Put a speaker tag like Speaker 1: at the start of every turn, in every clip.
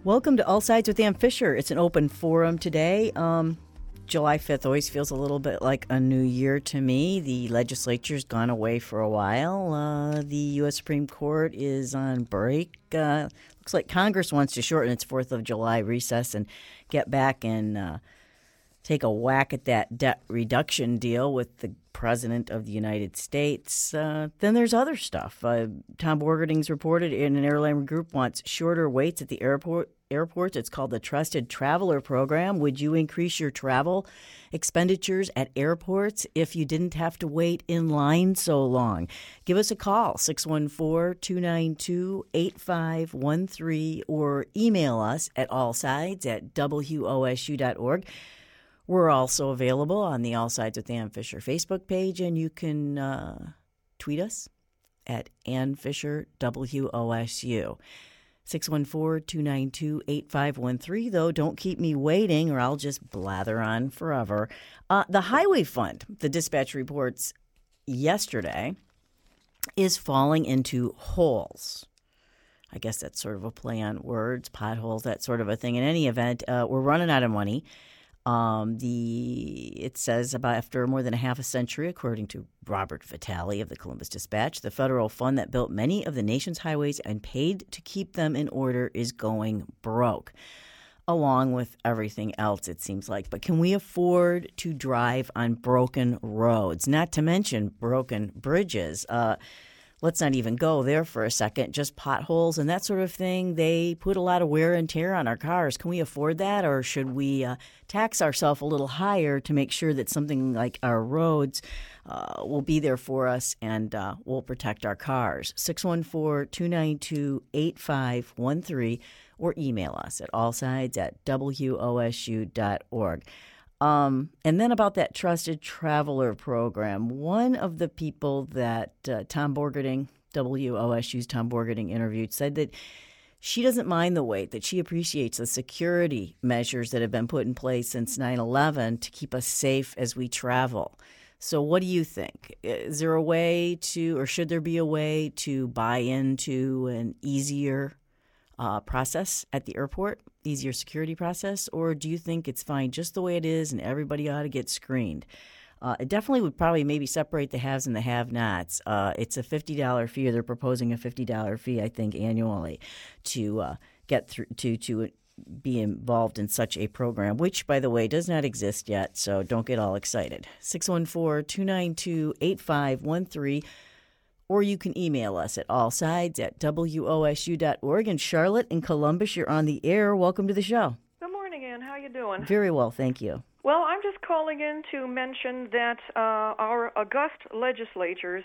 Speaker 1: Welcome to All Sides with Ann Fisher. It's an open forum today. July 5th always feels a little bit like a new year to me. The legislature's gone away for a while. The U.S. Supreme Court is on break. Looks like Congress wants to shorten its 4th of July recess and get back and take a whack at that debt reduction deal with the President of the United States. Then there's other stuff. Tom Borgerding's reported in an airline group wants shorter waits at the airports. It's called the Trusted Traveler Program. Would you increase your travel expenditures at airports if you didn't have to wait in line so long? Give us a call, 614-292-8513, or email us at allsides@wosu.org. We're also available on the All Sides with Ann Fisher Facebook page, and you can tweet us at Ann Fisher WOSU. 614-292-8513. Though, don't keep me waiting or I'll just blather on forever. The Highway Fund, the dispatch reports yesterday, is falling into holes. I guess that's sort of a play on words, potholes, that sort of a thing. In any event, we're running out of money. It says about after more than a half a century, according to Robert Vitale of the Columbus Dispatch, the federal fund that built many of the nation's highways and paid to keep them in order is going broke, along with everything else, it seems like. But can we afford to drive on broken roads? Not to mention broken bridges. Let's not even go there for a second. Just potholes and that sort of thing. They put a lot of wear and tear on our cars. Can we afford that, or should we tax ourselves a little higher to make sure that something like our roads will be there for us and will protect our cars? 614-292-8513, or email us at allsides@wosu.org. And then about that Trusted Traveler Program, one of the people that Tom Borgerding, WOSU's Tom Borgerding, interviewed said that she doesn't mind the wait, that she appreciates the security measures that have been put in place since 9/11 to keep us safe as we travel. So what do you think? Is there a way to, or should there be a way to buy into an easier process at the airport, easier security process, or do you think it's fine just the way it is and everybody ought to get screened? It definitely would probably maybe separate the haves and the have-nots. It's a $50 fee, or they're proposing a $50 fee, I think, annually to get through to be involved in such a program, which, by the way, does not exist yet, so don't get all excited. 614-292-8513. Or you can email us at allsides@wosu.org. And Charlotte in Columbus, you're on the air. Welcome to the show.
Speaker 2: Good morning, Ann. How you doing?
Speaker 1: Very well, thank you.
Speaker 2: Well, I'm just calling in to mention that our august legislators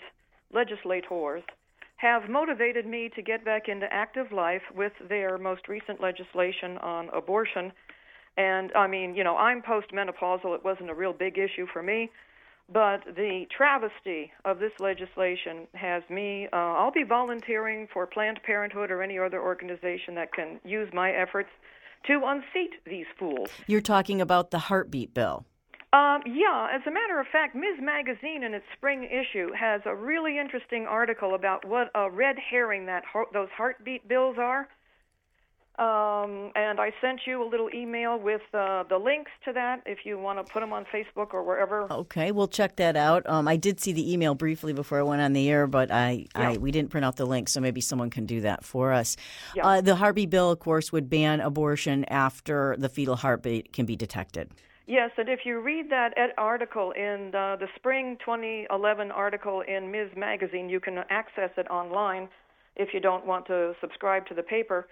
Speaker 2: have motivated me to get back into active life with their most recent legislation on abortion. And, I mean, you know, I'm postmenopausal. It wasn't a real big issue for me. But the travesty of this legislation has me, I'll be volunteering for Planned Parenthood or any other organization that can use my efforts to unseat these fools.
Speaker 1: You're talking about the heartbeat bill.
Speaker 2: Yeah, as a matter of fact, Ms. Magazine in its spring issue has a really interesting article about what a red herring those heartbeat bills are. And I sent you a little email with the links to that if you want to put them on Facebook or wherever.
Speaker 1: Okay, we'll check that out. I did see the email briefly before I went on the air, but we didn't print out the link, so maybe someone can do that for us.
Speaker 2: Yeah.
Speaker 1: The heartbeat bill, of course, would ban abortion after the fetal heartbeat can be detected.
Speaker 2: Yes, and if you read that article in the spring 2011 article in Ms. Magazine, you can access it online if you don't want to subscribe to the paper.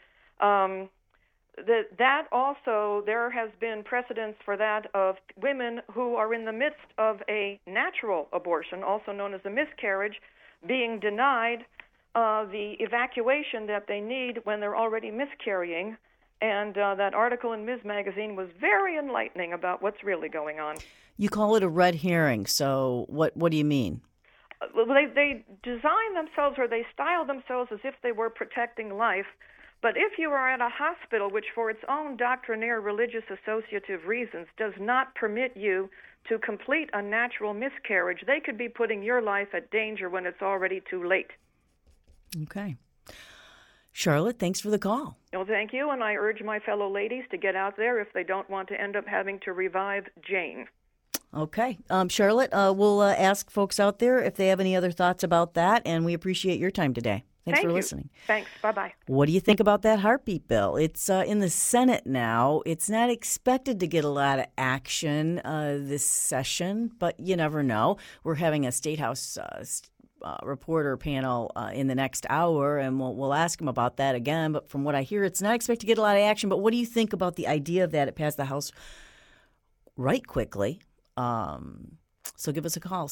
Speaker 2: That also, there has been precedence for that of women who are in the midst of a natural abortion, also known as a miscarriage, being denied the evacuation that they need when they're already miscarrying. And that article in Ms. Magazine was very enlightening about what's really going on.
Speaker 1: You call it a red herring, so what do you mean?
Speaker 2: Well, they design themselves, or they style themselves as if they were protecting life. But if you are at a hospital which, for its own doctrinaire religious associative reasons, does not permit you to complete a natural miscarriage, they could be putting your life at danger when it's already too late.
Speaker 1: Okay. Charlotte, thanks for the call.
Speaker 2: Well, thank you, and I urge my fellow ladies to get out there if they don't want to end up having to revive Jane.
Speaker 1: Okay. Charlotte, we'll ask folks out there if they have any other thoughts about that, and we appreciate your time today. Thanks for listening.
Speaker 2: Thanks. Bye-bye.
Speaker 1: What do you think about that heartbeat bill? It's in the Senate now. It's not expected to get a lot of action this session, but you never know. We're having a State House reporter panel in the next hour, and we'll ask him about that again. But from what I hear, it's not expected to get a lot of action. But what do you think about the idea of that? It passed the House right quickly. So give us a call,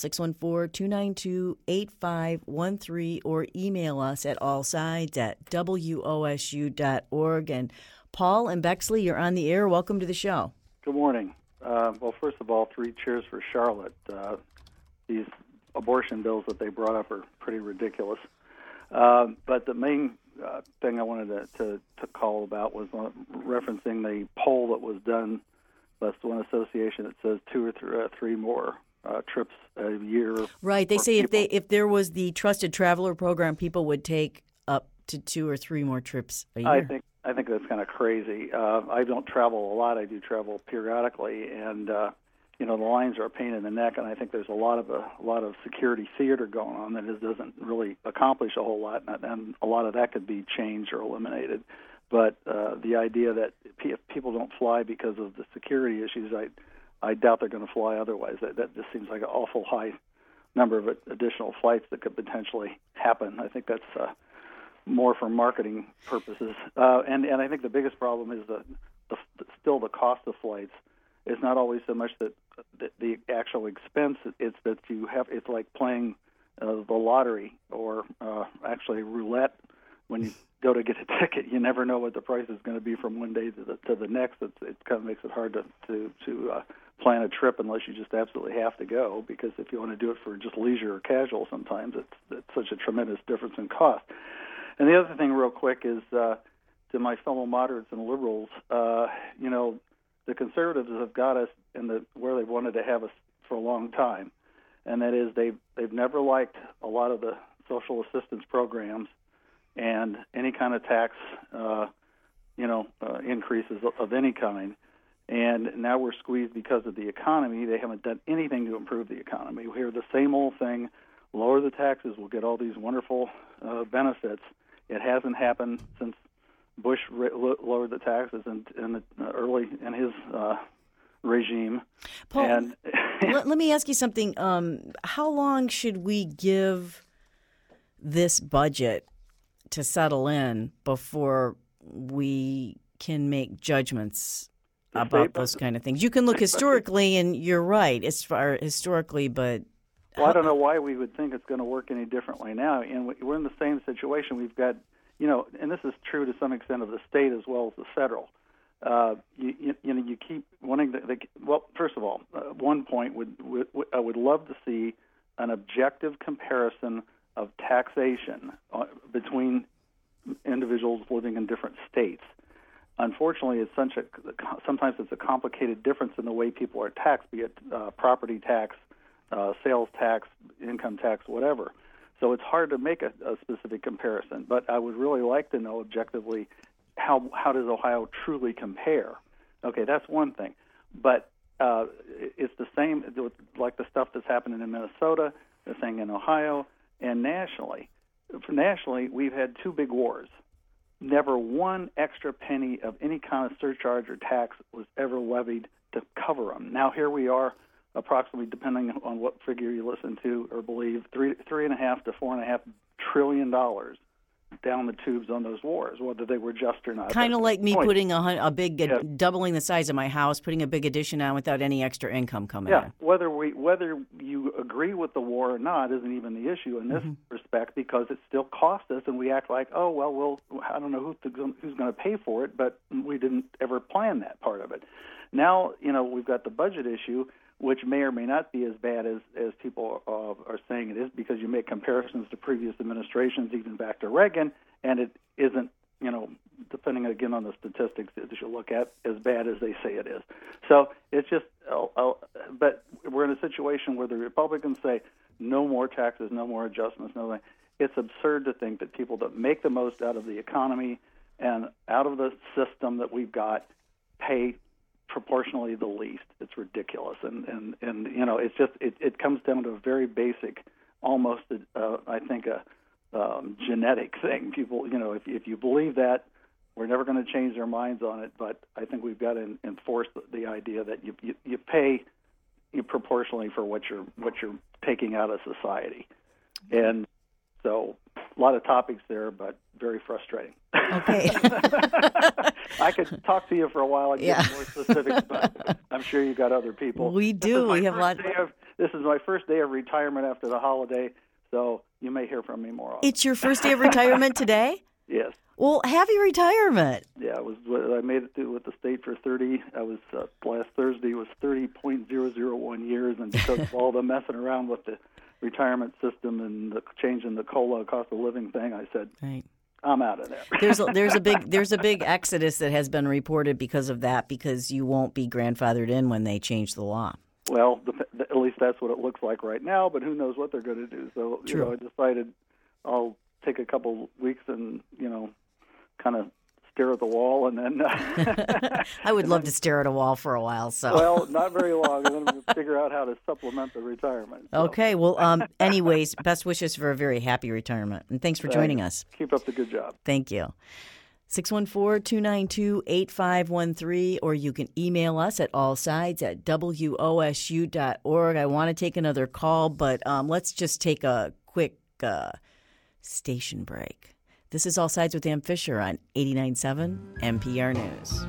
Speaker 1: 614-292-8513, or email us at allsides@wosu.org. And Paul and Bexley, you're on the air. Welcome to the show.
Speaker 3: Good morning. Well, first of all, 3 cheers for Charlotte. These abortion bills that they brought up are pretty ridiculous. But the main thing I wanted to call about was referencing the poll that was done. That's one association that says 2 or 3 more trips a year.
Speaker 1: Right. They say if there was the Trusted Traveler program, people would take up to 2 or 3 more trips a year.
Speaker 3: I think that's kind of crazy. I don't travel a lot. I do travel periodically, and the lines are a pain in the neck. And I think there's a lot of security theater going on that doesn't really accomplish a whole lot, and a lot of that could be changed or eliminated. But the idea that if people don't fly because of the security issues, I doubt they're going to fly otherwise. That just seems like an awful high number of additional flights that could potentially happen. I think that's more for marketing purposes. And I think the biggest problem is still the cost of flights. It's not always so much that the actual expense. It's that it's like playing the lottery or actually roulette. When you go to get a ticket, you never know what the price is going to be from one day to the next. It kind of makes it hard to plan a trip unless you just absolutely have to go, because if you want to do it for just leisure or casual, sometimes it's such a tremendous difference in cost. And the other thing real quick is to my fellow moderates and liberals, the conservatives have got us where they wanted to have us for a long time, and that is they've never liked a lot of the social assistance programs and any kind of tax, increases of any kind. And now we're squeezed because of the economy. They haven't done anything to improve the economy. We hear the same old thing: lower the taxes, we'll get all these wonderful benefits. It hasn't happened since Bush lowered the taxes in his regime.
Speaker 1: Paul, let me ask you something. How long should we give this budget to settle in before we can make judgments about those kind of things? You can look historically, and you're right as far historically, but
Speaker 3: I don't know why we would think it's going to work any differently now. And we're in the same situation. We've got, and this is true to some extent of the state as well as the federal. You keep wanting well, first of all, one point I would love to see an objective comparison of taxation between individuals living in different states. Unfortunately, sometimes it's a complicated difference in the way people are taxed, be it property tax, sales tax, income tax, whatever. So it's hard to make a specific comparison. But I would really like to know objectively how does Ohio truly compare. Okay, that's one thing. But it's the same like the stuff that's happening in Minnesota, the thing in Ohio, and nationally. Nationally, we've had 2 big wars. Never one extra penny of any kind of surcharge or tax was ever levied to cover them. Now here we are, approximately, depending on what figure you listen to or believe, $3.5 to $4.5 trillion down the tubes on those wars, whether they were just or not.
Speaker 1: Kind of like me putting a big, doubling the size of my house, putting a big addition on without any extra income coming in.
Speaker 3: Yeah, whether you agree with the war or not isn't even the issue in this respect, because it still cost us, and we act like, I don't know who's going to pay for it, but we didn't ever plan that part of it. Now, we've got the budget issue, which may or may not be as bad as people are saying it is, because you make comparisons to previous administrations, even back to Reagan, and it isn't, depending again on the statistics that you look at, as bad as they say it is. So it's just, but we're in a situation where the Republicans say no more taxes, no more adjustments, no. it's absurd to think that people that make the most out of the economy and out of the system that we've got pay proportionally the least. It's ridiculous, and it's just it comes down to a very basic, almost I think a genetic thing. People, if you believe that, we're never going to change their minds on it. But I think we've got to enforce the idea that you pay proportionally for what you're taking out of society, and so a lot of topics there, but very frustrating.
Speaker 1: Okay.
Speaker 3: I could talk to you for a while and get more specifics, but I'm sure you've got other people.
Speaker 1: We do. We have a lot.
Speaker 3: This is my first day of retirement after the holiday, so you may hear from me more often.
Speaker 1: It's your first day of retirement today?
Speaker 3: Yes.
Speaker 1: Well, happy retirement.
Speaker 3: Yeah, I made it through with the state for 30. I was last Thursday was 30.001 years, and because of all the messing around with the retirement system and the change in the COLA, cost of living thing, I said, right, I'm out of there.
Speaker 1: There's a big exodus that has been reported because of that, because you won't be grandfathered in when they change the law.
Speaker 3: Well, at least that's what it looks like right now, but who knows what they're going to do. So I decided I'll take a couple weeks and kind of stare at the wall, and then
Speaker 1: I would love to stare at a wall for a while. So
Speaker 3: well, not very long, and then we'll figure out how to supplement the retirement. So.
Speaker 1: Okay. Well, anyways, best wishes for a very happy retirement, and thanks for joining us.
Speaker 3: Keep up the good job.
Speaker 1: Thank you. 614-292-8513, or you can email us at allsides@wosu.org. I want to take another call, but let's just take a quick station break. This is All Sides with Ann Fisher on 89.7 NPR News.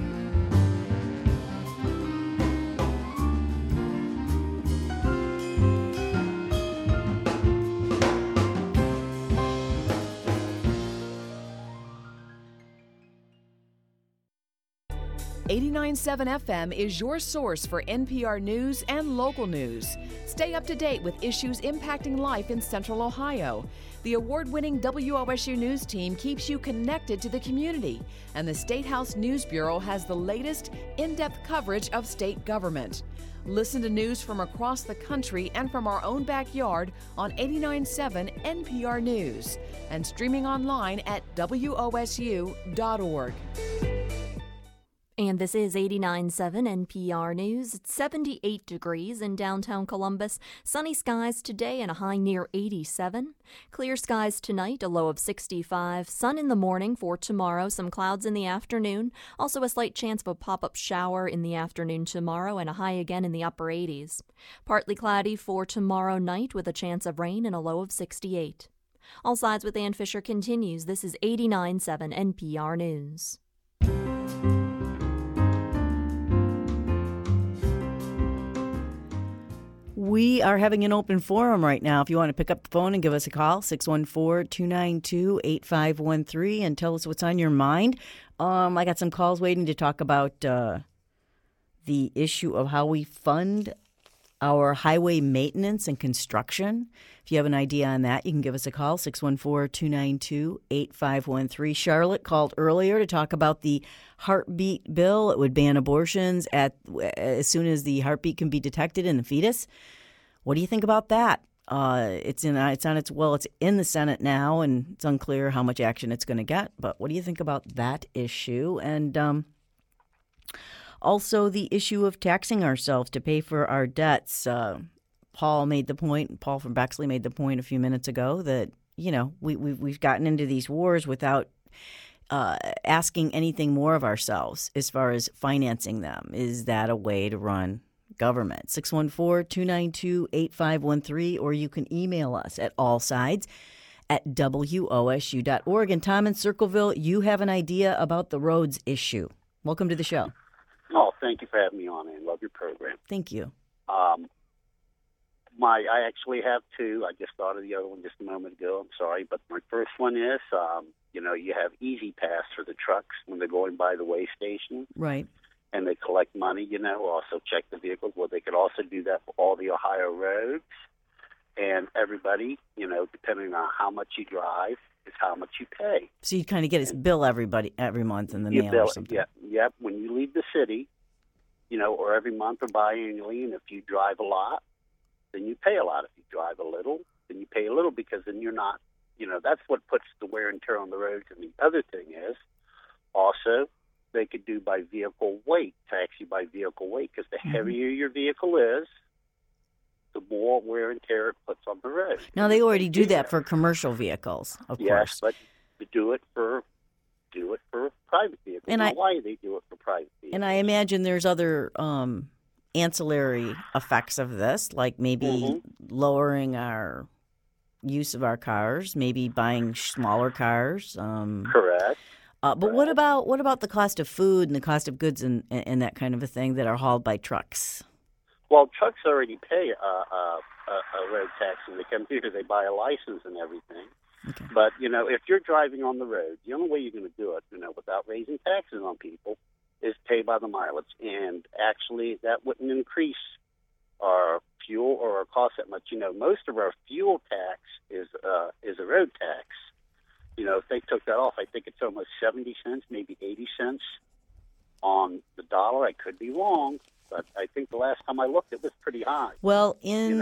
Speaker 4: .7 FM is your source for NPR news and local news. Stay up to date with issues impacting life in Central Ohio. The award-winning WOSU News team keeps you connected to the community, and the State House News Bureau has the latest, in-depth coverage of state government. Listen to news from across the country and from our own backyard on 89.7 NPR News and streaming online at WOSU.org.
Speaker 5: And this is 89.7 NPR News. It's 78 degrees in downtown Columbus. Sunny skies today and a high near 87. Clear skies tonight, a low of 65. Sun in the morning for tomorrow, some clouds in the afternoon. Also a slight chance of a pop-up shower in the afternoon tomorrow and a high again in the upper 80s. Partly cloudy for tomorrow night with a chance of rain and a low of 68. All Sides with Ann Fisher continues. This is 89.7 NPR News.
Speaker 1: We are having an open forum right now. If you want to pick up the phone and give us a call, 614-292-8513, and tell us what's on your mind. I got some calls waiting to talk about the issue of how we fund our highway maintenance and construction. If you have an idea on that, you can give us a call, 614-292-8513. Charlotte called earlier to talk about the heartbeat bill. It would ban abortions as soon as the heartbeat can be detected in the fetus. What do you think about that? It's in the Senate now, and it's unclear how much action it's going to get. But what do you think about that issue? And also the issue of taxing ourselves to pay for our debts. Paul from Bexley made the point a few minutes ago that, we've gotten into these wars without asking anything more of ourselves as far as financing them. Is that a way to run government? 614-292-8513, or you can email us at allsides@wosu.org. And Tom in Circleville, you have an idea about the roads issue. Welcome to the show.
Speaker 6: Oh, thank you for having me on, and love your program.
Speaker 1: Thank you.
Speaker 6: I actually have two. I just thought of the other one just a moment ago. I'm sorry, but my first one is, you have Easy Pass for the trucks when they're going by the way station.
Speaker 1: Right.
Speaker 6: And they collect money, also check the vehicles. Well, they could also do that for all the Ohio roads. And everybody, depending on how much you drive, is how much you pay.
Speaker 1: So you kind of get his bill every month in the mail or something.
Speaker 6: Yeah. When you leave the city, or every month or biannually, and if you drive a lot, then you pay a lot. If you drive a little, then you pay a little, because then you're not that's what puts the wear and tear on the roads. And the other thing is also they could do by vehicle weight, tax you by vehicle weight, because the heavier your vehicle is, the more wear and tear it puts on the road.
Speaker 1: Now, they already do that for commercial vehicles, of course.
Speaker 6: Yes, but do it for private vehicles.
Speaker 1: And
Speaker 6: why they do it for private vehicles.
Speaker 1: And I imagine there's other ancillary effects of this, like maybe lowering our use of our cars, maybe buying smaller cars.
Speaker 6: Correct.
Speaker 1: But what about the cost of food and the cost of goods and that kind of a thing that are hauled by trucks?
Speaker 6: Well, trucks already pay a road tax when they come through because they buy a license and everything.
Speaker 1: Okay.
Speaker 6: But, if you're driving on the road, the only way you're going to do it, without raising taxes on people is pay by the mileage. And actually, that wouldn't increase our fuel or our cost that much. Most of our fuel tax is a road tax. If they took that off, I think it's almost 70 cents, maybe 80 cents on the dollar. I could be wrong, but I think the last time I looked, it was pretty high.
Speaker 1: Well,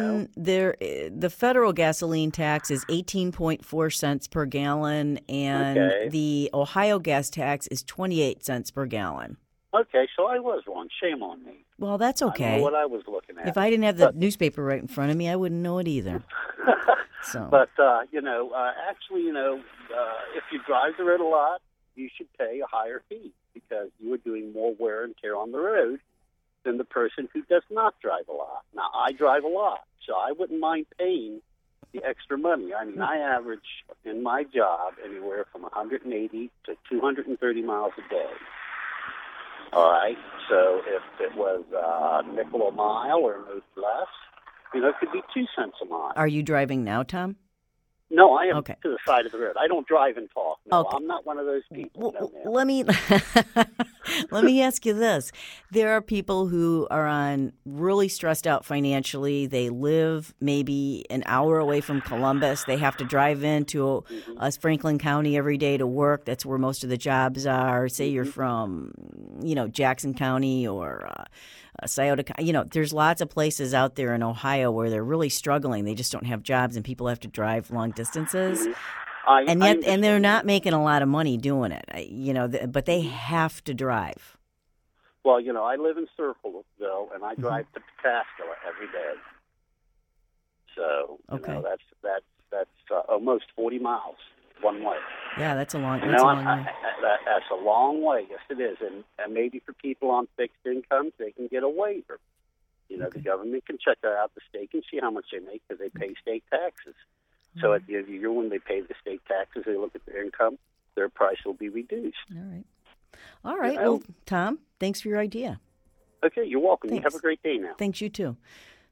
Speaker 1: the federal gasoline tax is 18.4 cents per gallon, and the Ohio gas tax is 28 cents per gallon.
Speaker 6: Okay, so I was wrong. Shame on me.
Speaker 1: Well, that's okay.
Speaker 6: I don't know what I was looking at.
Speaker 1: If I didn't have the newspaper right in front of me, I wouldn't know it either. So.
Speaker 6: But, actually, if you drive the road a lot, you should pay a higher fee because you are doing more wear and tear on the road than the person who does not drive a lot. Now, I drive a lot, so I wouldn't mind paying the extra money. I mean, I average in my job anywhere from 180 to 230 miles a day. All right, so if it was a nickel a mile or most less, it could be 2 cents a mile.
Speaker 1: Are you driving now, Tom?
Speaker 6: No, I am
Speaker 1: okay.
Speaker 6: To the side of the road. I don't drive and talk. No,
Speaker 1: okay.
Speaker 6: I'm not one of those people.
Speaker 1: Let me ask you this. There are people who are really stressed out financially. They live maybe an hour away from Columbus. They have to drive into Franklin County every day to work. That's where most of the jobs are. Say you're from, Jackson County or Scioto County. There's lots of places out there in Ohio where they're really struggling. They just don't have jobs, and people have to drive long distances. And they're not making a lot of money doing it, but they have to drive.
Speaker 6: Well, I live in Circleville, and I drive to Pataskala every day. So, that's almost 40 miles one way.
Speaker 1: Yeah, that's a long way.
Speaker 6: That's a long way. Yes, it is. And maybe for people on fixed incomes, they can get a waiver. The government can check that out, the state can see how much they make because they pay state taxes. So at the end of the year, when they pay the state taxes, they look at their income, their price will be reduced.
Speaker 1: All right. Well, Tom, thanks for your idea.
Speaker 6: Okay, you're welcome.
Speaker 1: Thanks.
Speaker 6: You have a great day now.
Speaker 1: Thanks, you too.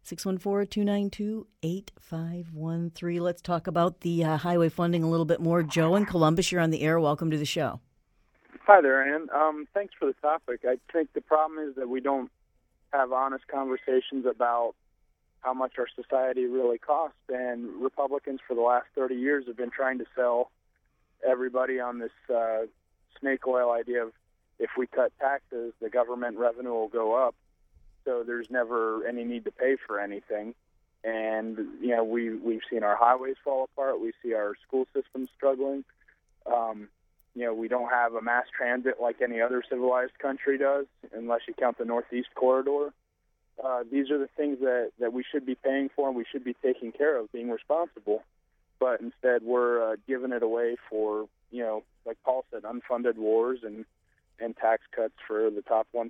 Speaker 1: 614-292-8513. Let's talk about the highway funding a little bit more. Joe in Columbus, you're on the air. Welcome to the show.
Speaker 7: Hi there, Ann. Thanks for the topic. I think the problem is that we don't have honest conversations about how much our society really costs, and Republicans for the last 30 years have been trying to sell everybody on this snake oil idea of if we cut taxes, the government revenue will go up, so there's never any need to pay for anything. And, we've seen our highways fall apart. We see our school systems struggling. We don't have a mass transit like any other civilized country does, unless you count the Northeast Corridor. These are the things that we should be paying for and we should be taking care of, being responsible. But instead, we're giving it away for, like Paul said, unfunded wars and tax cuts for the top 1%.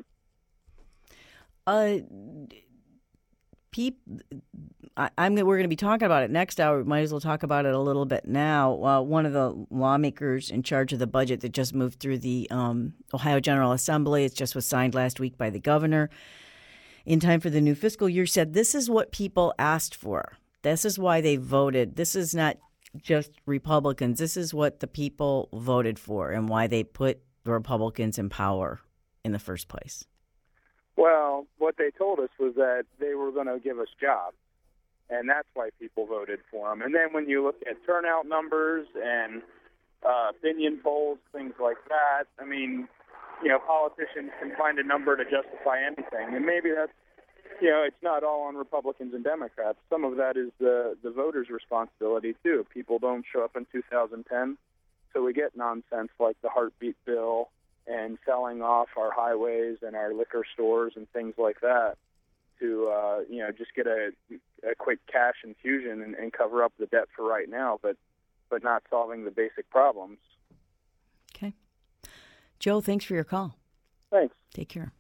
Speaker 1: We're going to be talking about it next hour. We might as well talk about it a little bit now. One of the lawmakers in charge of the budget that just moved through the Ohio General Assembly, it just was signed last week by the governor in time for the new fiscal year, said this is what people asked for. This is why they voted. This is not just Republicans. This is what the people voted for and why they put the Republicans in power in the first place.
Speaker 7: Well, what they told us was that they were going to give us jobs, and that's why people voted for them. And then when you look at turnout numbers and opinion polls, things like that, politicians can find a number to justify anything. And maybe that's it's not all on Republicans and Democrats. Some of that is the voters' responsibility, too. People don't show up in 2010, so we get nonsense like the heartbeat bill and selling off our highways and our liquor stores and things like that to, just get a quick cash infusion and cover up the debt for right now, but not solving the basic problems.
Speaker 1: Okay. Joe, thanks for your call.
Speaker 7: Thanks.
Speaker 1: Take care.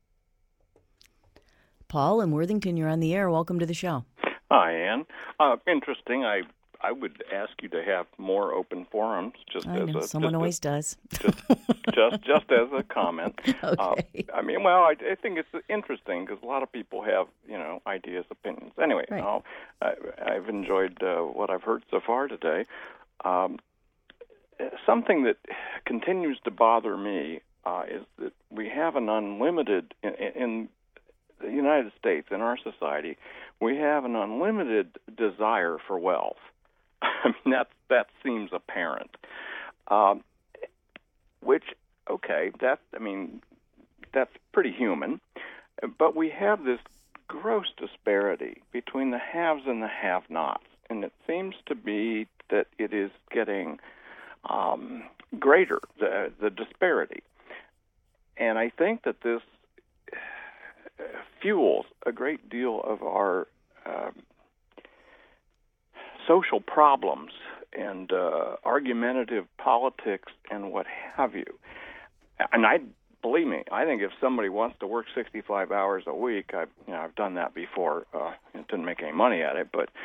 Speaker 1: Paul in Worthington, you're on the air. Welcome to the show.
Speaker 8: Hi, Ann. Interesting. I would ask you to have more open forums.
Speaker 1: Someone always does.
Speaker 8: Just as a comment.
Speaker 1: Okay.
Speaker 8: I think it's interesting because a lot of people have, ideas, opinions. Anyway,
Speaker 1: right.
Speaker 8: I've enjoyed what I've heard so far today. Something that continues to bother me is that we have an unlimited in the United States, in our society, we have an unlimited desire for wealth. That seems apparent. That's pretty human. But we have this gross disparity between the haves and the have-nots, and it seems to be that it is getting greater, the disparity. And I think that this fuels a great deal of our social problems and argumentative politics and what have you. And believe me, I think if somebody wants to work 65 hours a week, I've done that before. It didn't make any money at it, but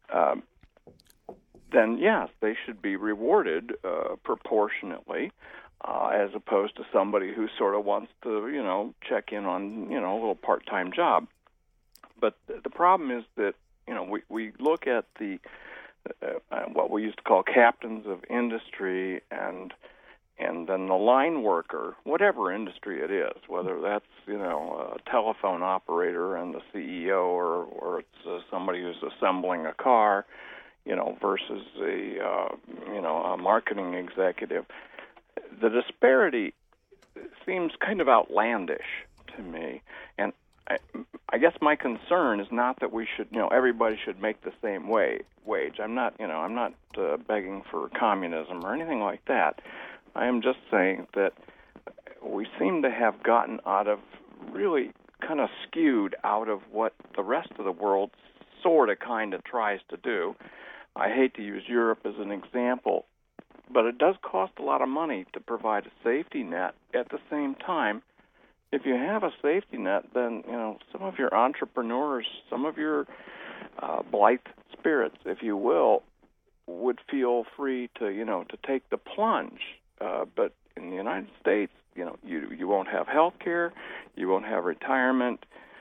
Speaker 8: then yes, they should be rewarded proportionately. As opposed to somebody who sort of wants to, check in on, a little part-time job. But the problem is that, we look at the what we used to call captains of industry and then the line worker, whatever industry it is, whether that's, a telephone operator and the CEO or it's somebody who's assembling a car, versus a marketing executive. The disparity seems kind of outlandish to me, and I guess my concern is not that we should, everybody should make the same wage. I'm not begging for communism or anything like that. I am just saying that we seem to have gotten out of really kind of skewed out of what the rest of the world sort of kind of tries to do. I hate to use Europe as an example, but it does cost a lot of money to provide a safety net. At the same time, if you have a safety net, then, some of your entrepreneurs, some of your blithe spirits, if you will, would feel free to, to take the plunge. But in the United States, you won't have health care, you won't have retirement.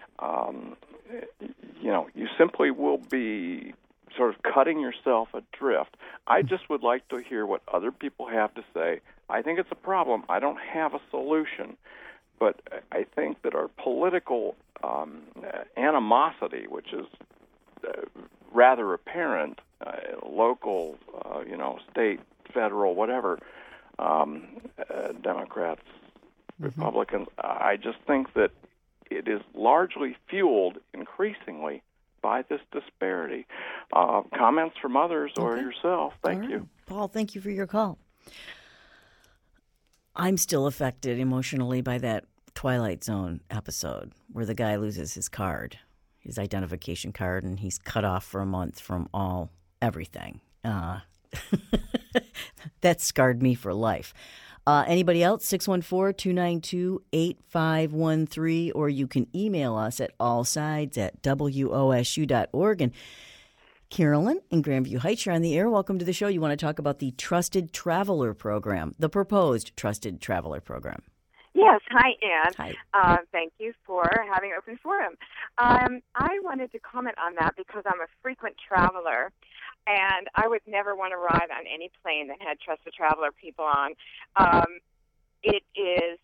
Speaker 8: You simply will be sort of cutting yourself adrift. I just would like to hear what other people have to say. I think it's a problem. I don't have a solution, but I think that our political animosity, which is rather apparent, local, state, federal, whatever, Democrats, Republicans, I just think that it is largely fueled increasingly by this disparity. Comments from others or yourself. Thank you.
Speaker 1: Paul, thank you for your call. I'm still affected emotionally by that Twilight Zone episode where the guy loses his card, his identification card, and he's cut off for a month from everything. That scarred me for life. Anybody else? 614-292-8513, or you can email us at allsides@wosu.org. And Carolyn in Grandview Heights, you're on the air. Welcome to the show. You want to talk about the Trusted Traveler Program, the proposed Trusted Traveler Program.
Speaker 9: Yes. Hi, Ann.
Speaker 1: Hi.
Speaker 9: Thank you for having Open Forum. I wanted to comment on that because I'm a frequent traveler, and I would never want to ride on any plane that had Trusted Traveler people on. It is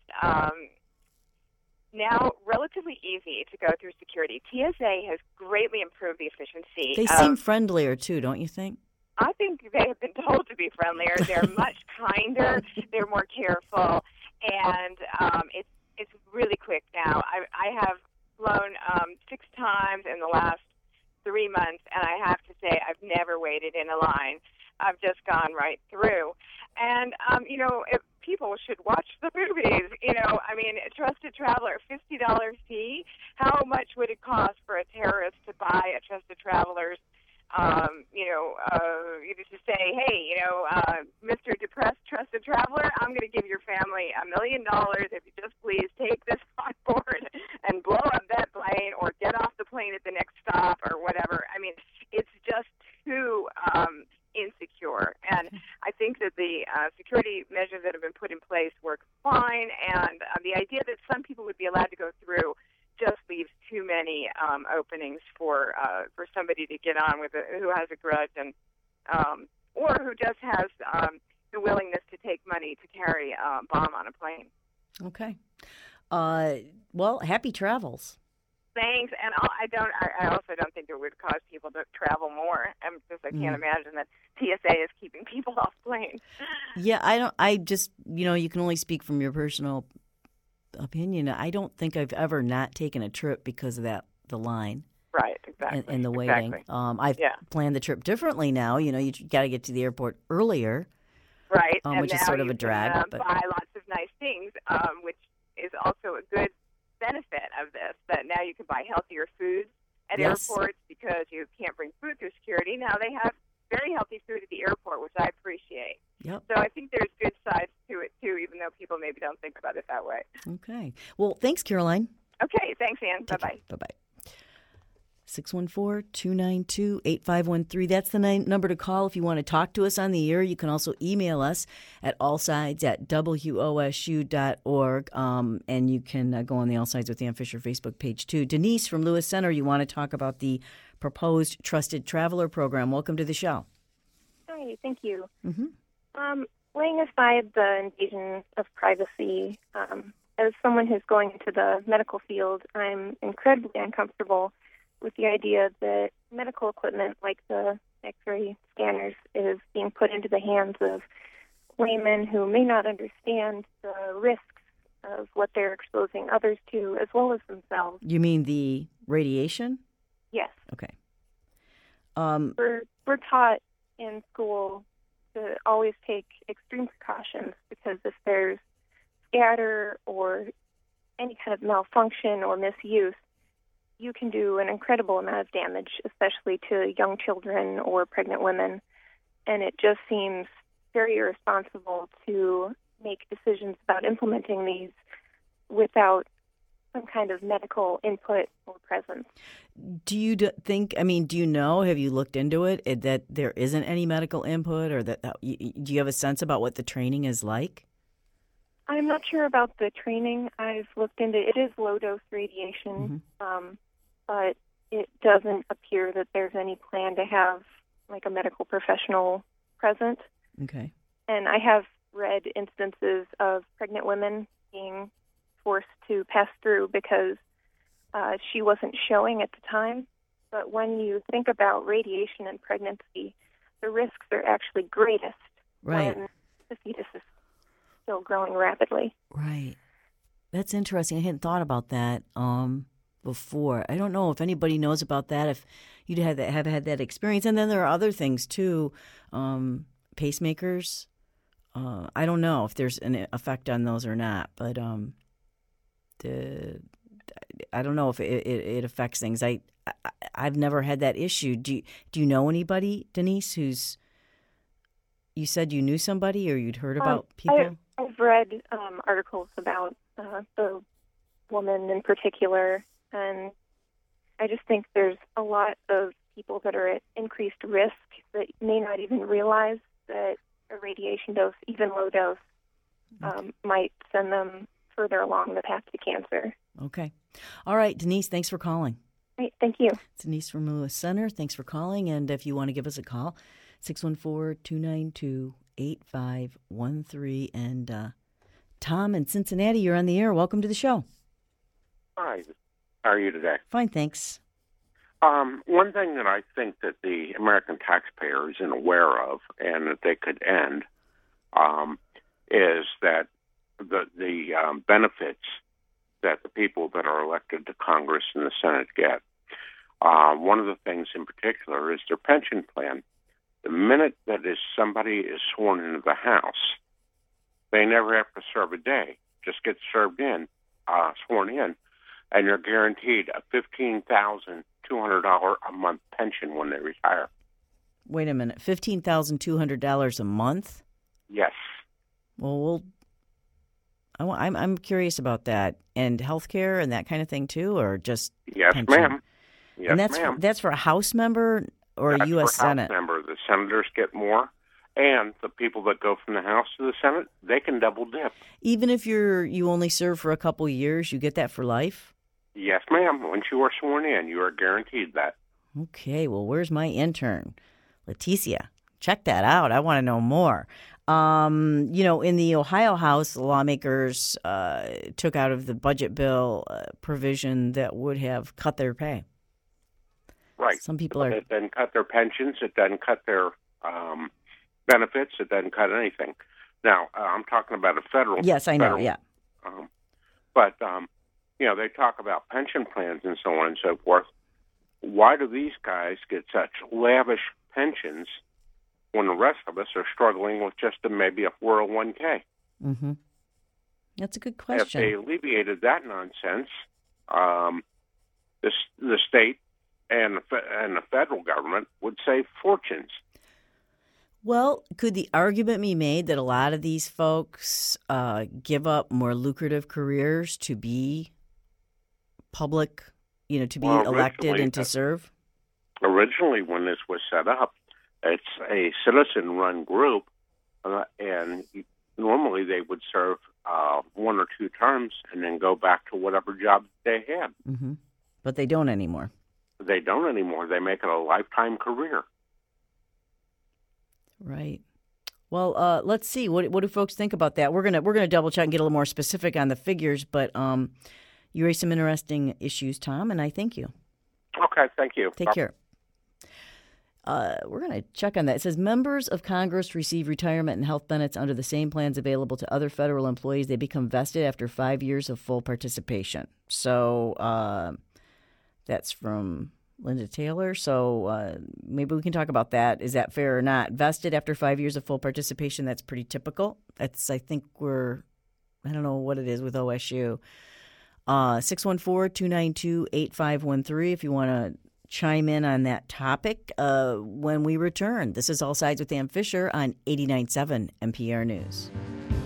Speaker 9: now relatively easy to go through security. TSA has greatly improved the efficiency.
Speaker 1: They seem friendlier, too, don't you think?
Speaker 9: I think they have been told to be friendlier. They're much kinder. They're more careful. And it's really quick now. I have flown 6 times in the last 3 months, and I have to say I've never waited in a line. I've just gone right through. And, if people should watch the movies, I mean, Trusted Traveler, $50 fee. How much would it cost for a terrorist to buy a Trusted Traveler's, to say, hey, Mr. Depressed Trusted Traveler, I'm going to give your family $1 million if you just please take this on board and blow up that plane or get off the plane at the next stop or whatever. I mean, it's just too insecure. And I think that the security measures that have been put in place work fine. And the idea that some people would be allowed to go through just leaves too many openings for somebody to get on with who has a grudge and or who just has the willingness to take money to carry a bomb on a plane.
Speaker 1: Okay. Well, happy travels.
Speaker 9: Thanks, and I also don't think it would cause people to travel more. I can't imagine that TSA is keeping people off planes.
Speaker 1: Yeah, I just, you can only speak from your personal opinion. I don't think I've ever not taken a trip because of the line.
Speaker 9: Right, exactly.
Speaker 1: And the waiting.
Speaker 9: Exactly.
Speaker 1: I've planned the trip differently now. You got to get to the airport earlier.
Speaker 9: Right.
Speaker 1: Which is sort of a drag.
Speaker 9: But buy lots of nice things, which is also a good benefit of this, that now you can buy healthier foods at airports because you can't bring food through security. Now they have very healthy food at the airport, which I appreciate.
Speaker 1: Yep.
Speaker 9: So I think there's good sides to it, too, even though people maybe don't think about it that way.
Speaker 1: Okay. Well, thanks, Caroline.
Speaker 9: Okay. Thanks, Ann. Bye-bye.
Speaker 1: Bye-bye. 614-292-8513. That's the number to call if you want to talk to us on the air. You can also email us at allsides@wosu.org. And you can go on the All Sides with Ann Fisher Facebook page, too. Denise from Lewis Center, you want to talk about the proposed Trusted Traveler program. Welcome to the show.
Speaker 10: Hi, thank you.
Speaker 1: Mm-hmm.
Speaker 10: Laying aside the invasion of privacy, as someone who's going into the medical field, I'm incredibly uncomfortable with the idea that medical equipment like the X-ray scanners is being put into the hands of laymen who may not understand the risks of what they're exposing others to, as well as themselves.
Speaker 1: You mean the radiation?
Speaker 10: Yes.
Speaker 1: Okay.
Speaker 10: We're taught in school to always take extreme precautions because if there's scatter or any kind of malfunction or misuse, you can do an incredible amount of damage, especially to young children or pregnant women. And it just seems very irresponsible to make decisions about implementing these without some kind of medical input or presence.
Speaker 1: Do you think, do you know, have you looked into it, that there isn't any medical input, or that do you have a sense about what the training is like?
Speaker 10: I'm not sure about the training. I've looked into it. It is low-dose radiation, but it doesn't appear that there's any plan to have, like, a medical professional present.
Speaker 1: Okay.
Speaker 10: And I have read instances of pregnant women being forced to pass through because she wasn't showing at the time. But when you think about radiation and pregnancy, the risks are actually greatest when the fetus is still growing rapidly.
Speaker 1: Right. That's interesting. I hadn't thought about that before. I don't know if anybody knows about that, if you'd have had that experience. And then there are other things, too. Pacemakers. I don't know if there's an effect on those or not, but I don't know if it affects things. I've never had that issue. Do you know anybody, Denise, who's? You said you knew somebody, or you'd heard about people?
Speaker 10: I've read articles about the woman in particular, and I just think there's a lot of people that are at increased risk that may not even realize that a radiation dose, even low dose, might send them further along the path to cancer.
Speaker 1: Okay. All right, Denise, thanks for calling.
Speaker 10: Right, thank you.
Speaker 1: It's Denise from Lewis Center. Thanks for calling, and if you want to give us a call, 614-292-8513. And Tom in Cincinnati, you're on the air. Welcome to the show.
Speaker 11: Hi. How are you today?
Speaker 1: Fine, thanks.
Speaker 11: One thing that I think that the American taxpayer isn't aware of and that they could end is that the benefits that the people that are elected to Congress and the Senate get. One of the things in particular is their pension plan. The minute that somebody is sworn into the House, they never have to serve a day. Just get sworn in, and you're guaranteed a $15,200 a month pension when they retire.
Speaker 1: Wait a minute, $15,200 a month?
Speaker 11: Yes.
Speaker 1: Well, I'm curious about that. And health care and that kind of thing too, or just
Speaker 11: yes,
Speaker 1: pension?
Speaker 11: Ma'am. Yes,
Speaker 1: and that's for a House member or a U.S. Senate?
Speaker 11: House member. The senators get more, and the people that go from the House to the Senate, they can double dip.
Speaker 1: Even if you only serve for a couple years, you get that for life?
Speaker 11: Yes, ma'am. Once you are sworn in, you are guaranteed that.
Speaker 1: Okay, well, where's my intern? Leticia, check that out. I want to know more. In the Ohio House, the lawmakers took out of the budget bill provision that would have cut their pay.
Speaker 11: Right.
Speaker 1: Some people
Speaker 11: It doesn't cut their pensions. It doesn't cut their benefits. It doesn't cut anything. Now, I'm talking about a federal.
Speaker 1: Yes, I know, yeah.
Speaker 11: But they talk about pension plans and so on and so forth. Why do these guys get such lavish pensions when the rest of us are struggling with just maybe a 401k?
Speaker 1: Mm-hmm. That's a good question.
Speaker 11: If they alleviated that nonsense, the state and the federal government would save fortunes.
Speaker 1: Well, could the argument be made that a lot of these folks give up more lucrative careers to be public, to be elected and to serve?
Speaker 11: Originally, when this was set up, it's a citizen-run group, and normally they would serve 1 or 2 terms and then go back to whatever job they had.
Speaker 1: Mm-hmm. But they don't anymore.
Speaker 11: They don't anymore. They make it a lifetime career.
Speaker 1: Right. Well, let's see. What do folks think about that? We're gonna double check and get a little more specific on the figures, but you raised some interesting issues, Tom, and I thank you.
Speaker 11: Okay, thank you.
Speaker 1: Take care. We're going to check on that. It says members of Congress receive retirement and health benefits under the same plans available to other federal employees. They become vested after 5 years of full participation. So that's from Linda Taylor. So maybe we can talk about that. Is that fair or not? Vested after 5 years of full participation, that's pretty typical. I think I don't know what it is with OSU. 614-292-8513 if you want to chime in on that topic when we return. This is All Sides with Ann Fisher on 89.7 NPR News.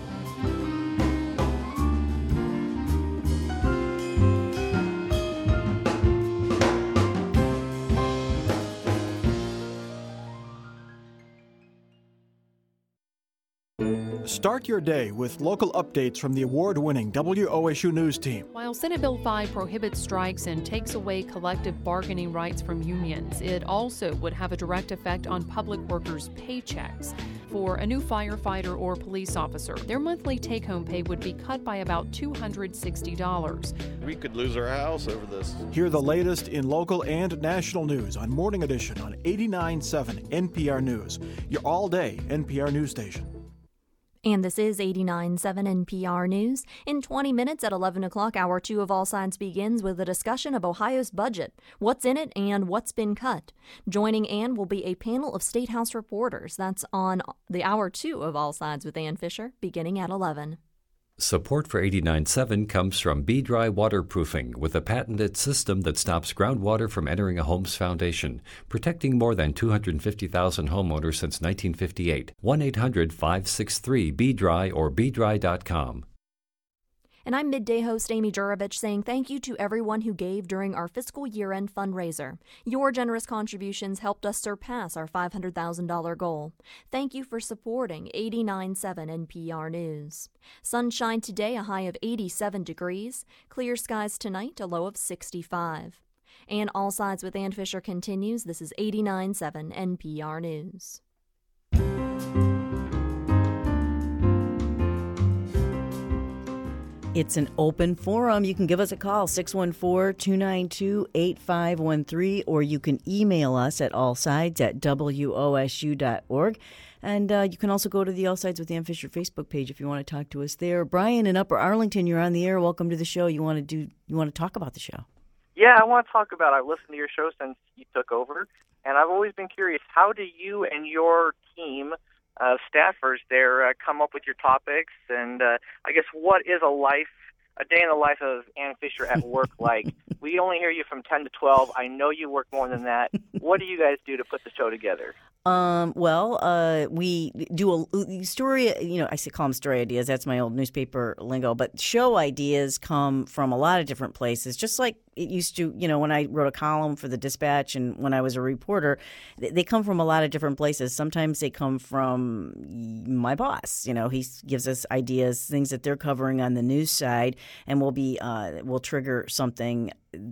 Speaker 12: Start your day with local updates from the award-winning WOSU News team.
Speaker 13: While Senate Bill 5 prohibits strikes and takes away collective bargaining rights from unions, it also would have a direct effect on public workers' paychecks. For a new firefighter or police officer, their monthly take-home pay would be cut by about $260.
Speaker 14: We could lose our house over this.
Speaker 12: Hear the latest in local and national news on Morning Edition on 89.7 NPR News, your all-day NPR news station.
Speaker 5: And this is 89.7 NPR News. In 20 minutes at 11 o'clock, Hour 2 of All Sides begins with a discussion of Ohio's budget, what's in it and what's been cut. Joining Ann will be a panel of State House reporters. That's on the Hour 2 of All Sides with Ann Fisher, beginning at 11.
Speaker 15: Support for 89.7 comes from B-Dry Waterproofing, with a patented system that stops groundwater from entering a home's foundation, protecting more than 250,000 homeowners since 1958. 1-800-563-B-Dry or bdry.com.
Speaker 5: And I'm midday host Amy Jurovich saying thank you to everyone who gave during our fiscal year-end fundraiser. Your generous contributions helped us surpass our $500,000 goal. Thank you for supporting 89.7 NPR News. Sunshine today, a high of 87 degrees. Clear skies tonight, a low of 65. And All Sides with Ann Fisher continues. This is 89.7 NPR News.
Speaker 1: It's an open forum. You can give us a call, 614-292-8513, or you can email us at allsides@wosu.org. And you can also go to the All Sides with Ann Fisher Facebook page if you want to talk to us there. Brian in Upper Arlington, you're on the air. Welcome to the show. You want to talk about the show?
Speaker 16: Yeah, I want to talk about. I've listened to your show since you took over, and I've always been curious. How do you and your team of staffers there come up with your topics? And I guess what is a day in the life of Ann Fisher at work like? We only hear you from 10 to 12. I know you work more than that. What do you guys do to put the show together?
Speaker 1: We do a story, I call them story ideas. That's my old newspaper lingo. But show ideas come from a lot of different places, just like it used to, when I wrote a column for the Dispatch and when I was a reporter, they come from a lot of different places. Sometimes they come from my boss. He gives us ideas, things that they're covering on the news side, and we'll trigger something,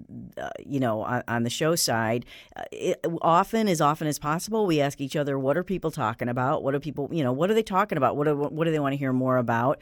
Speaker 1: on the show side. Often as possible, we ask each other, what are people talking about? What are people, what are they talking about? What do they want to hear more about?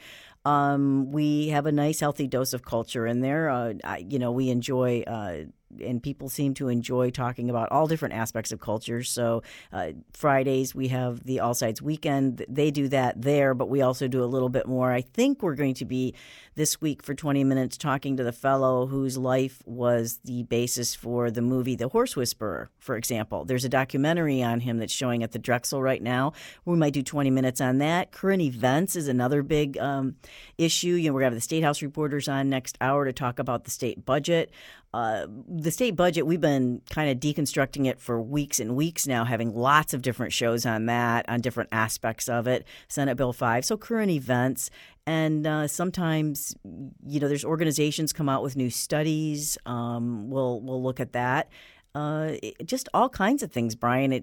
Speaker 1: We have a nice, healthy dose of culture in there. We enjoy, and people seem to enjoy talking about all different aspects of culture. So Fridays, we have the All Sides Weekend. They do that there, but we also do a little bit more. I think we're going to be this week for 20 minutes talking to the fellow whose life was the basis for the movie The Horse Whisperer, for example. There's a documentary on him that's showing at the Drexel right now. We might do 20 minutes on that. Current events is another big issue. We're going to have the State House reporters on next hour to talk about the state budget. The state budget, we've been kind of deconstructing it for weeks and weeks now, having lots of different shows on that, on different aspects of it. Senate Bill 5, so current events. And sometimes, there's organizations come out with new studies. We'll look at that. Just all kinds of things, Brian.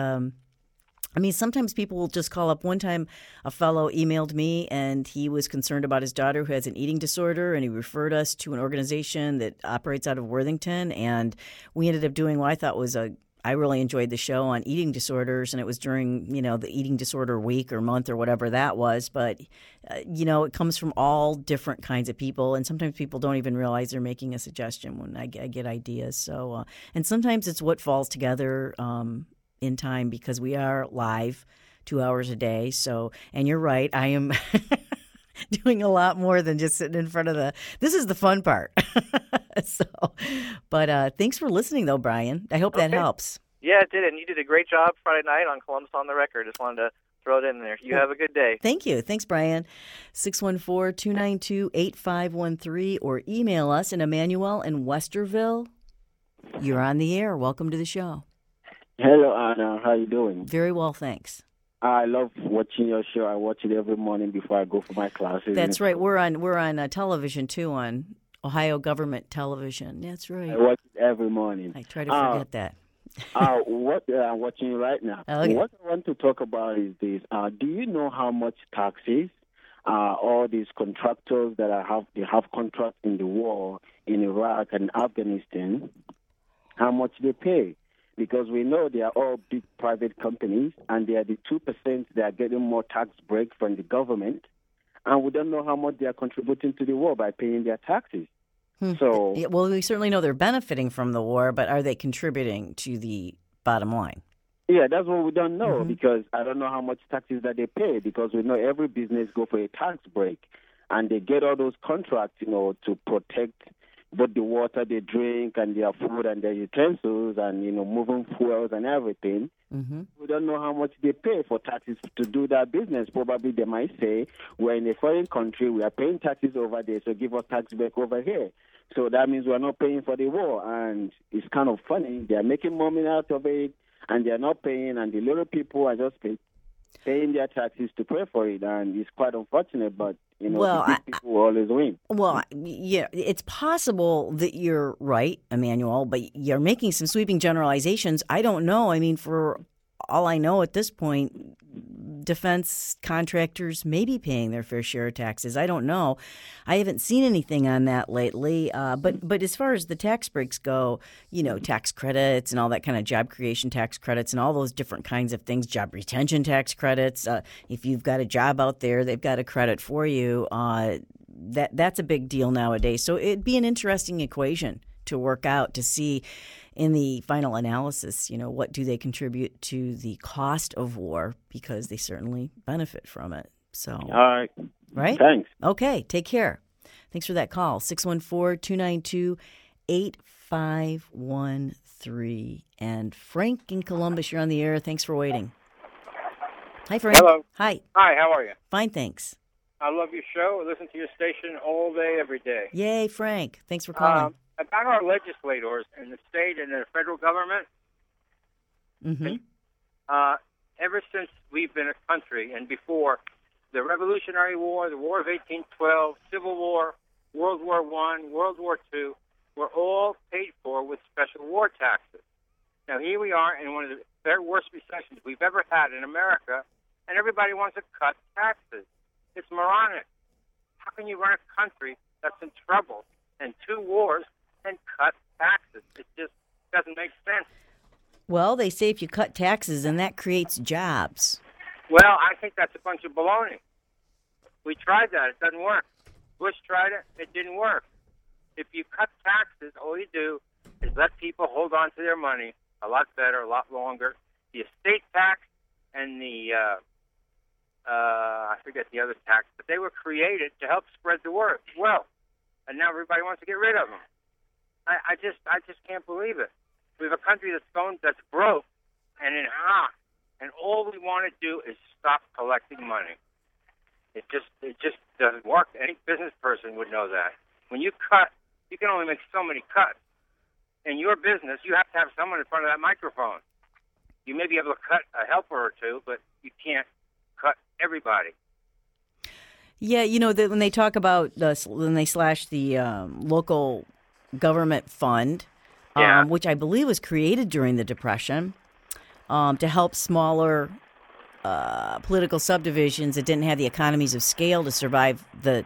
Speaker 1: Sometimes people will just call up. One time a fellow emailed me, and he was concerned about his daughter who has an eating disorder, and he referred us to an organization that operates out of Worthington, and we ended up doing what I thought was I really enjoyed the show on eating disorders, and it was during, the eating disorder week or month or whatever that was. But, it comes from all different kinds of people, and sometimes people don't even realize they're making a suggestion when I get ideas. So, and sometimes it's what falls together in time, because we are live 2 hours a day. So, and you're right, I am doing a lot more than just sitting in front of this is the fun part. But thanks for listening though, Brian. I hope that helps.
Speaker 16: Yeah, it did. And you did a great job Friday night on Columbus on the Record. Just wanted to throw it in there. You have a good day.
Speaker 1: Thank you. Thanks, Brian. 614-292-8513 or email us in Emmanuel in Westerville. You're on the air. Welcome to the show.
Speaker 17: Hello, Anna. How you doing?
Speaker 1: Very well, thanks.
Speaker 17: I love watching your show. I watch it every morning before I go for my classes.
Speaker 1: That's right. We're on television too, on Ohio Government Television. That's right.
Speaker 17: I watch it every morning.
Speaker 1: I try to forget that.
Speaker 17: What I'm watching right now.
Speaker 1: Okay.
Speaker 17: What I want to talk about is this. Do you know how much taxes all these contractors that have contracts in the war in Iraq and Afghanistan, how much they pay? Because we know they are all big private companies, and they are the 2% that are getting more tax break from the government, and we don't know how much they are contributing to the war by paying their taxes. So,
Speaker 1: well, we certainly know they're benefiting from the war, but are they contributing to the bottom line?
Speaker 17: Yeah, that's what we don't know, because I don't know how much taxes that they pay, because we know every business go for a tax break, and they get all those contracts, to protect both the water they drink and their food and their utensils and, moving fuels and everything. We don't know how much they pay for taxes to do that business. Probably they might say, we're in a foreign country, we are paying taxes over there, so give us tax back over here. So that means we're not paying for the war. And it's kind of funny. They're making money out of it, and they're not paying, and the little people are just paying their taxes to pay for it. And it's quite unfortunate, but the big people always win.
Speaker 1: Well, yeah, it's possible that you're right, Emmanuel, but you're making some sweeping generalizations. I don't know. I mean, for all I know at this point, defense contractors may be paying their fair share of taxes. I don't know. I haven't seen anything on that lately. But as far as the tax breaks go, tax credits and all that kind of job creation tax credits and all those different kinds of things, job retention tax credits. If you've got a job out there, they've got a credit for you. That's a big deal nowadays. So it'd be an interesting equation to work out to see in the final analysis, what do they contribute to the cost of war? Because they certainly benefit from it. So,
Speaker 17: all right.
Speaker 1: Right?
Speaker 17: Thanks.
Speaker 1: Okay, take care. Thanks for that call. 614-292-8513. And Frank in Columbus, you're on the air. Thanks for waiting. Hi, Frank.
Speaker 18: Hello.
Speaker 1: Hi.
Speaker 18: Hi, how are you?
Speaker 1: Fine, thanks.
Speaker 18: I love your show. I listen to your station all day, every day.
Speaker 1: Yay, Frank. Thanks for calling.
Speaker 18: About our legislators in the state and the federal government, ever since we've been a country and before, the Revolutionary War, the War of 1812, Civil War, World War I, World War II, were all paid for with special war taxes. Now, here we are in one of the very worst recessions we've ever had in America, and everybody wants to cut taxes. It's moronic. How can you run a country that's in trouble and 2 wars and cut taxes? It just doesn't make sense.
Speaker 1: Well, they say if you cut taxes, then that creates jobs.
Speaker 18: Well, I think that's a bunch of baloney. We tried that. It doesn't work. Bush tried it. It didn't work. If you cut taxes, all you do is let people hold on to their money a lot better, a lot longer. The estate tax and the, I forget the other tax, but they were created to help spread the word. Well, and now everybody wants to get rid of them. I just can't believe it. We have a country that's broke and in hock, and all we want to do is stop collecting money. It just doesn't work. Any business person would know that. When you cut, you can only make so many cuts. In your business, you have to have someone in front of that microphone. You may be able to cut a helper or two, but you can't cut everybody.
Speaker 1: Yeah, when they talk about when they slash the local government fund, which I believe was created during the Depression, to help smaller political subdivisions that didn't have the economies of scale to survive the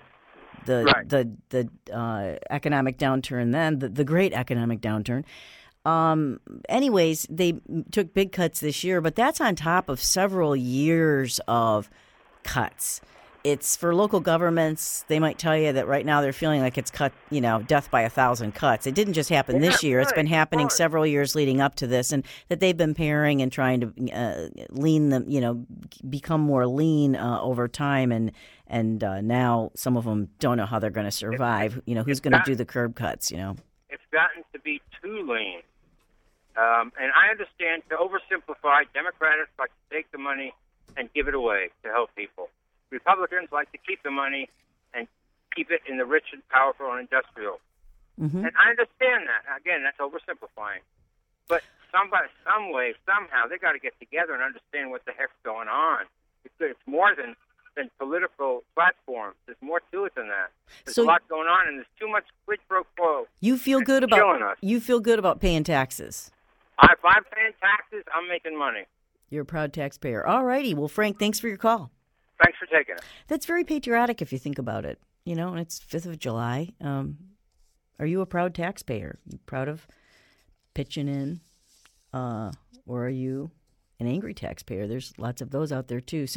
Speaker 1: economic downturn then, the great economic downturn. Anyways, they took big cuts this year, but that's on top of several years of cuts. It's for local governments. They might tell you that right now they're feeling like it's cut, death by 1,000 cuts. It didn't just happen this year. It's been happening several years leading up to this, and that they've been paring and trying to lean them, become more lean over time. And now some of them don't know how they're going to survive. Who's going to do the curb cuts?
Speaker 18: It's gotten to be too lean. And I understand, to oversimplify, Democrats like to take the money and give it away to help people. Republicans like to keep the money and keep it in the rich and powerful and industrial. Mm-hmm. And I understand that. Again, that's oversimplifying. But some way, somehow, they got to get together and understand what the heck's going on. It's more than political platforms. There's more to it than that. There's a lot going on, and there's too much quid pro quo.
Speaker 1: You feel good about paying taxes.
Speaker 18: If I'm paying taxes, I'm making money.
Speaker 1: You're a proud taxpayer. All righty. Well, Frank, thanks for your call.
Speaker 18: Thanks for taking it.
Speaker 1: That's very patriotic if you think about it. And it's 5th of July. Are you a proud taxpayer? You proud of pitching in? Or are you an angry taxpayer? There's lots of those out there, too.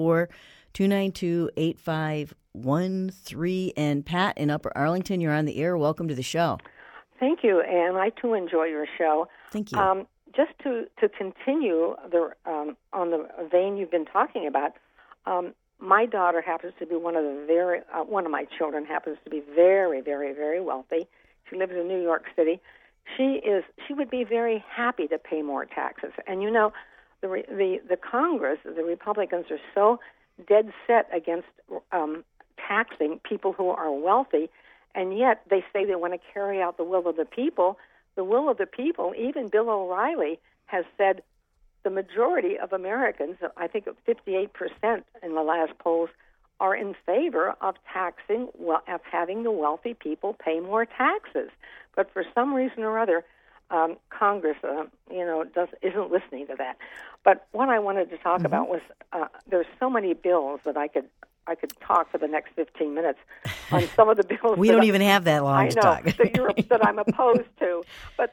Speaker 1: 614-292-8513. And Pat in Upper Arlington, you're on the air. Welcome to the show.
Speaker 19: Thank you, and I, too, enjoy your show.
Speaker 1: Thank you.
Speaker 19: Just to continue on the vein you've been talking about, my daughter happens to be one of my children happens to be very, very, very wealthy. She lives in New York City. She would be very happy to pay more taxes. And the Congress, the Republicans are so dead set against taxing people who are wealthy, and yet they say they want to carry out the will of the people. The will of the people, even Bill O'Reilly has said the majority of Americans, I think 58% in the last polls, are in favor of of having the wealthy people pay more taxes. But for some reason or other, Congress, isn't listening to that. But what I wanted to talk about was there's so many bills that I could talk for the next 15 minutes on some of the bills.
Speaker 1: We don't even have that long to talk.
Speaker 19: that I'm opposed to. But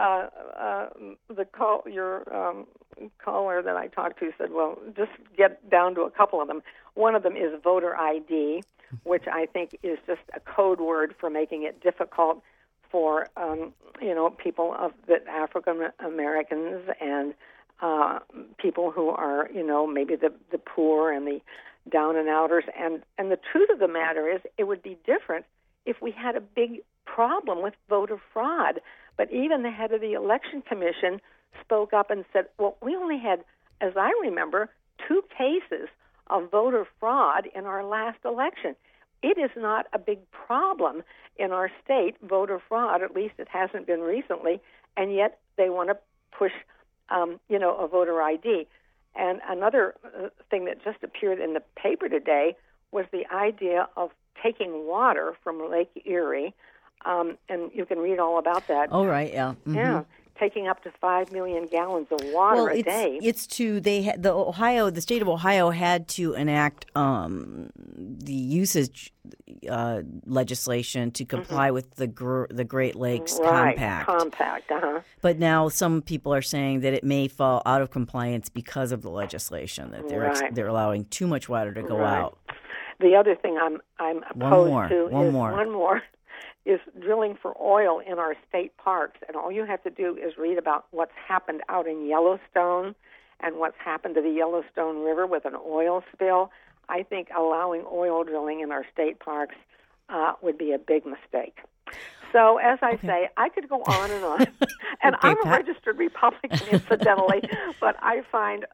Speaker 19: your caller that I talked to said, well, just get down to a couple of them. One of them is voter ID, which I think is just a code word for making it difficult for people of the African Americans and people who are maybe the poor and the down and outers. And the truth of the matter is, it would be different if we had a big problem with voter fraud. But even the head of the Election Commission spoke up and said, well, we only had, as I remember, 2 cases of voter fraud in our last election. It is not a big problem in our state, voter fraud, at least it hasn't been recently, and yet they want to push, a voter ID. And another thing that just appeared in the paper today was the idea of taking water from Lake Erie, and you can read all about that.
Speaker 1: Oh, right, yeah. Mm-hmm.
Speaker 19: Yeah, taking up to 5 million gallons of water a day.
Speaker 1: It's the state of Ohio had to enact the usage legislation to comply with the Great Lakes Compact. But now some people are saying that it may fall out of compliance because of the legislation, that they're allowing too much water to go out.
Speaker 19: The other thing I'm opposed to is drilling for oil in our state parks. And all you have to do is read about what's happened out in Yellowstone and what's happened to the Yellowstone River with an oil spill. I think allowing oil drilling in our state parks would be a big mistake. So, as I say, I could go on and on. And I'm a registered Republican, incidentally, but I find,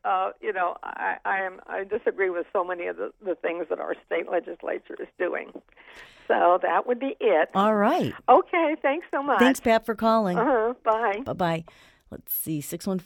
Speaker 19: I disagree with so many of the things that our state legislature is doing. So that would be it.
Speaker 1: All right.
Speaker 19: Okay, thanks so much.
Speaker 1: Thanks, Pat, for calling.
Speaker 19: Bye.
Speaker 1: Bye-bye. Let's see,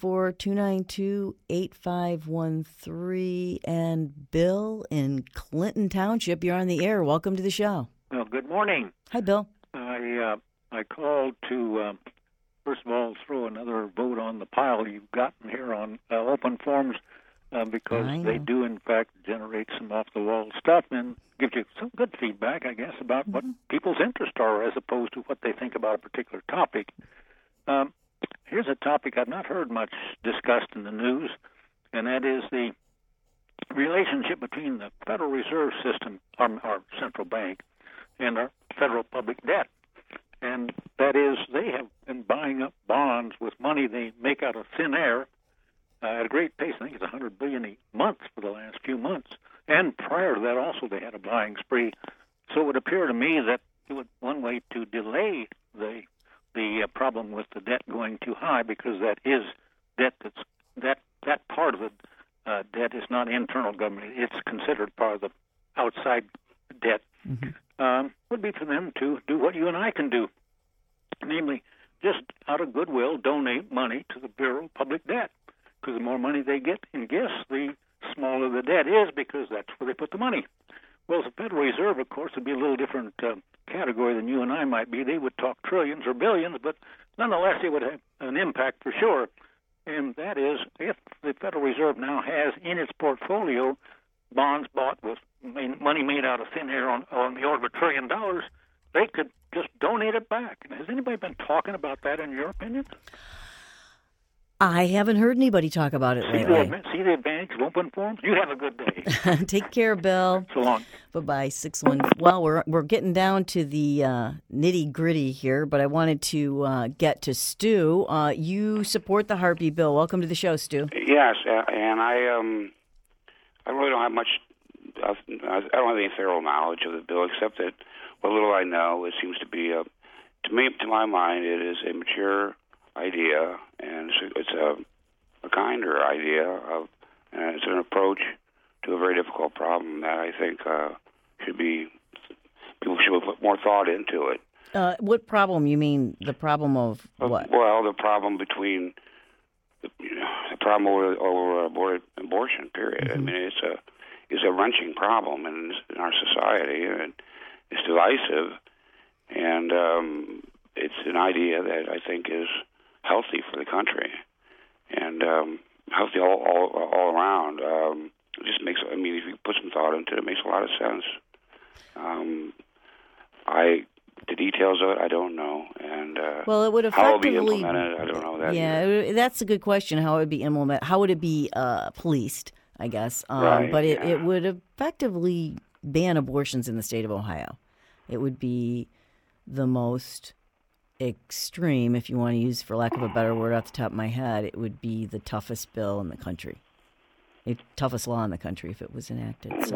Speaker 1: 614-292-8513. And Bill in Clinton Township, you're on the air. Welcome to the show.
Speaker 20: Well, good morning.
Speaker 1: Hi, Bill.
Speaker 20: I called to, first of all, throw another vote on the pile you've gotten here on open forums because they do, in fact, generate some off-the-wall stuff and give you some good feedback, I guess, about what people's interests are as opposed to what they think about a particular topic. Here's a topic I've not heard much discussed in the news, and that is the relationship between the Federal Reserve System, our central bank, and our federal public debt. And that is, they have been buying up bonds with money they make out of thin air at a great pace. I think it's $100 billion a month for the last few months. And prior to that, also, they had a buying spree. So it would appear to me that one way to delay the problem with the debt going too high, because that is debt that part of the debt is not internal government. It's considered part of the outside debt. Would be for them to do what you and I can do, namely, just out of goodwill, donate money to the Bureau of Public Debt, because the more money they get in gifts, the smaller the debt is, because that's where they put the money. Well, the Federal Reserve, of course, would be a little different category than you and I might be. They would talk trillions or billions, but nonetheless, it would have an impact for sure. And that is, if the Federal Reserve now has in its portfolio bonds bought with money made out of thin air on the order of $1 trillion, they could just donate it back. Has anybody been talking about that, in your opinion?
Speaker 1: I haven't heard anybody talk about it lately.
Speaker 20: See the advantage of open forums? You have a good day.
Speaker 1: Take care, Bill.
Speaker 20: So long.
Speaker 1: Bye-bye. 614. Well, we're getting down to the nitty-gritty here, but I wanted to get to Stu. You support the heartbeat bill. Welcome to the show, Stu.
Speaker 11: Yes, and I really don't have much. I don't have any thorough knowledge of the bill, except that what little I know, it seems to be to my mind, it is a mature idea, and it's a kinder idea and it's an approach to a very difficult problem that I think people should put more thought into it.
Speaker 1: What problem? You mean the problem of what?
Speaker 11: Well, the problem between the problem over abortion. Period. I mean, it's a wrenching problem in our society, and it's divisive, and it's an idea that I think is healthy for the country, and healthy all around. It just makes. I mean, if you put some thought into it, it makes a lot of sense. The details of it, I don't know, and
Speaker 1: well, it would
Speaker 11: how
Speaker 1: effectively
Speaker 11: it'll be implemented, I don't know that.
Speaker 1: Yeah, that's a good question. How it would be implemented? How would it be policed? I guess,
Speaker 11: right,
Speaker 1: but it would effectively ban abortions in the state of Ohio. It would be the most extreme, if you want to use, for lack of a better word off the top of my head, it would be the toughest bill in the country, the toughest law in the country if it was enacted. So.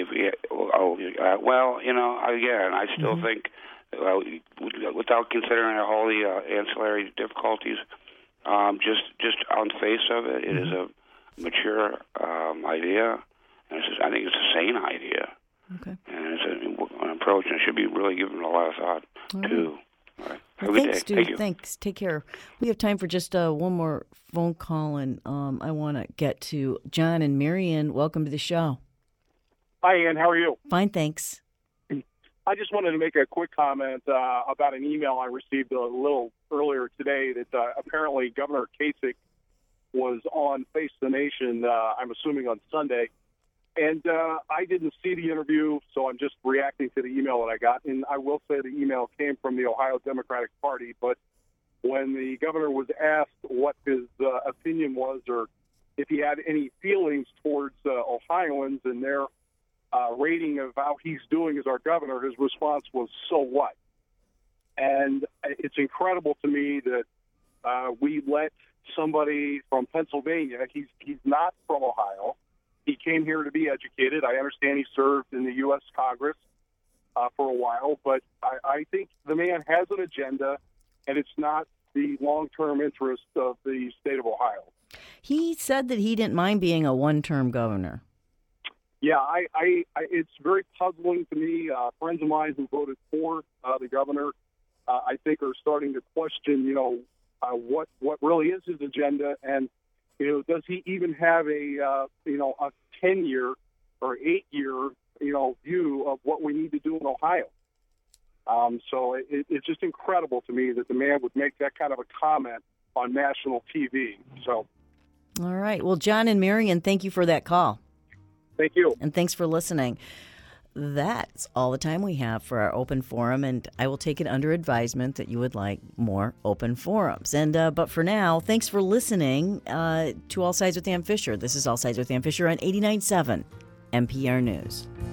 Speaker 11: Well, again, I still think, without considering all the ancillary difficulties, just on the face of it, it is a mature idea, and I think it's a sane idea.
Speaker 1: Okay.
Speaker 11: And it's an approach, and it should be really given a lot of thought, too. All right. Have a good
Speaker 1: Thanks,
Speaker 11: day.
Speaker 1: dude.
Speaker 11: Thank you.
Speaker 1: Thanks. Take care. We have time for just one more phone call, and I want to get to John and Marion. Welcome to the show.
Speaker 21: Hi, Ann. How are you?
Speaker 1: Fine, thanks.
Speaker 21: I just wanted to make a quick comment about an email I received a little earlier today that apparently Governor Kasich was on Face the Nation, I'm assuming on Sunday. And I didn't see the interview, so I'm just reacting to the email that I got. And I will say the email came from the Ohio Democratic Party. But when the governor was asked what his opinion was, or if he had any feelings towards Ohioans and their rating of how he's doing as our governor, his response was, "So what?" And it's incredible to me that we let somebody from Pennsylvania, he's not from Ohio. He came here to be educated. I understand he served in the U.S. Congress for a while, but I think the man has an agenda, and it's not the long-term interest of the state of Ohio.
Speaker 1: He said that he didn't mind being a one-term governor.
Speaker 21: Yeah, it's very puzzling to me. Friends of mine who voted for the governor, I think, are starting to question, what really is his agenda, and does he even have a 10-year or 8-year view of what we need to do in Ohio? So it's just incredible to me that the man would make that kind of a comment on national TV. So,
Speaker 1: all right. Well, John and Marion, thank you for that call.
Speaker 21: Thank you.
Speaker 1: And thanks for listening. That's all the time we have for our open forum, and I will take it under advisement that you would like more open forums. And but for now, thanks for listening to All Sides with Ann Fisher. This is All Sides with Ann Fisher on 89.7 NPR News.